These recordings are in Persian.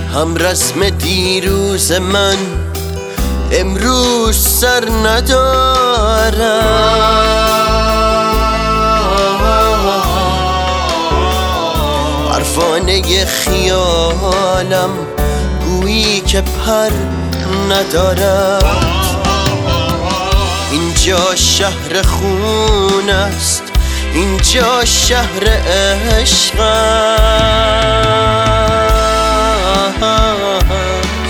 هم رسم دیروز من امروز سر ندارم، پروانه خیالم گویی که پر ندارد. اینجا شهر خون است، اینجا شهر عشق است.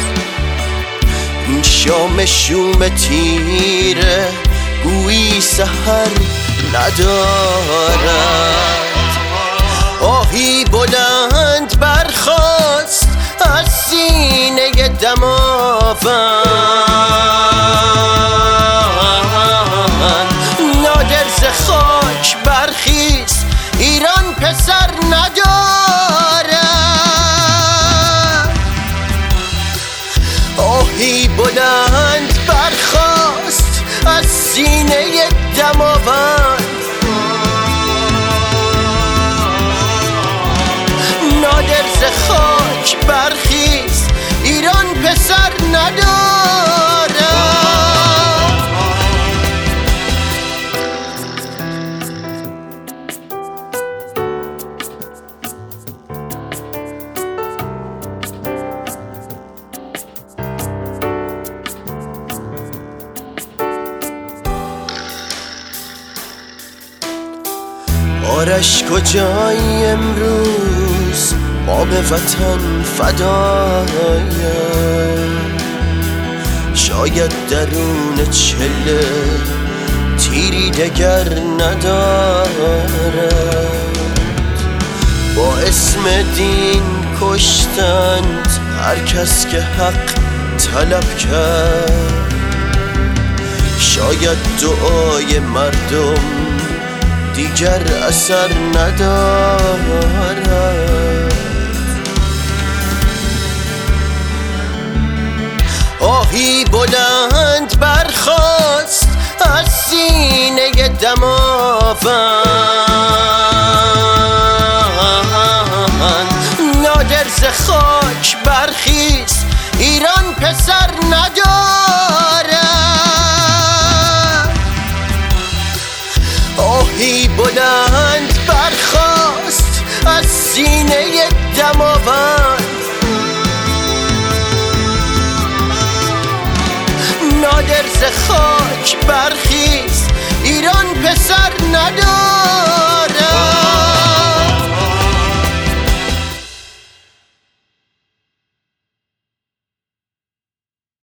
این شام شوم تیره گویی سحر ندارد. آهی بلند برخاست از سینه دماوند، نادر ز خاک برخیز ایران پسر ندارد. آهی بلند برخاست از سینه دماوند، نادر ز خاک برخیز ایران پسر ندارد. آرش کجایی امروز ما به وطن فدایم، شاید درون چله تیری دگر ندارد. با اسم دین کشتند هر کس که حق طلب کرد، شاید دعای مردم دیگر اثر ندارد. آهی بلند برخاست از سینه دماوند، نادر ز خاک برخیز ایران پسر ندارد. آهی بلند برخاست از سینه دماوند، نادر ز خاک برخیز ایران پسر ندارد.